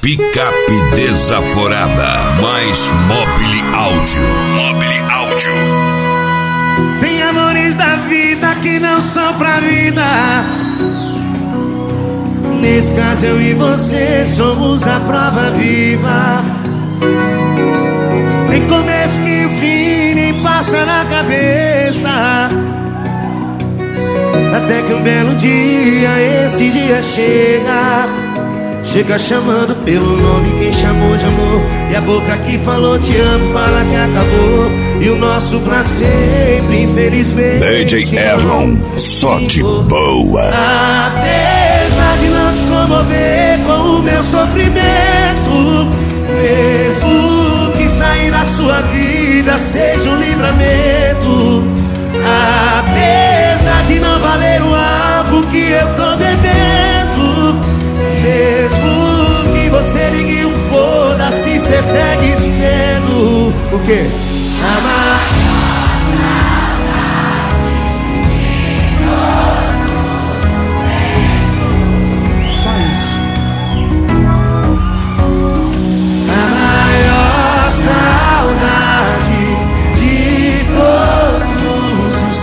Picape Desaforada, mais Mobile Áudio. Mobile Áudio. Tem amores da vida que não são pra vida. Nesse caso eu e você somos a prova viva. Tem começo que o fim nem passa na cabeça. Até que um belo dia, esse dia chega. Chega chamando pelo nome quem chamou de amor. E a boca que falou te amo fala que acabou. E o nosso pra sempre, infelizmente, DJ Erlon, só de boa. Apesar de não te comover com o meu sofrimento, mesmo que sair da sua vida seja um livramento, apesar de não valer o álcool que eu tô bebendo, mesmo que você ligue o foda-se, cê segue sendo o quê? Amar. Só isso. A maior saudade de todos os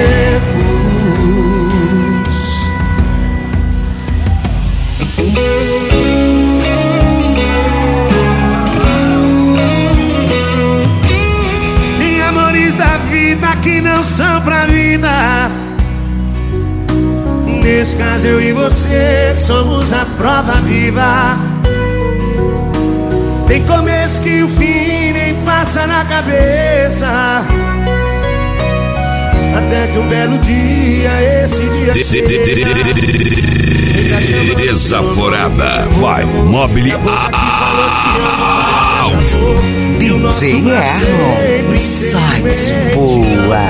que não são pra vida. Nesse caso eu e você somos a prova viva. Tem começo que o fim nem passa na cabeça. Até que um belo dia, esse dia Desaforada, vai Mobile Áudio. DJ Erlon, sai boa.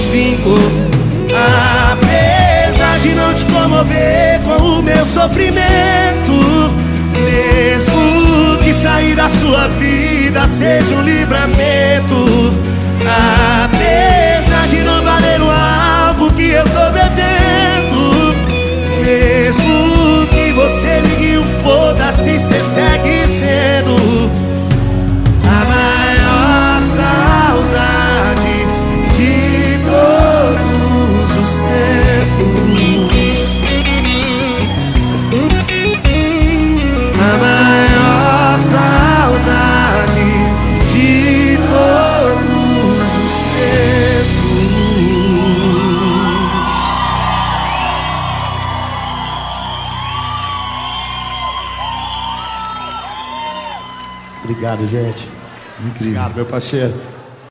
Apesar de não te comover com o meu sofrimento, mesmo que sair da sua vida seja um livramento, apesar de não valer o álcool que eu tô bebendo, mesmo que você ligue o foda-se, cê segue sendo a maior saudade de todos os tempos. A maior saudade de todos os tempos. Obrigado, gente. Incrível. Obrigado, meu parceiro.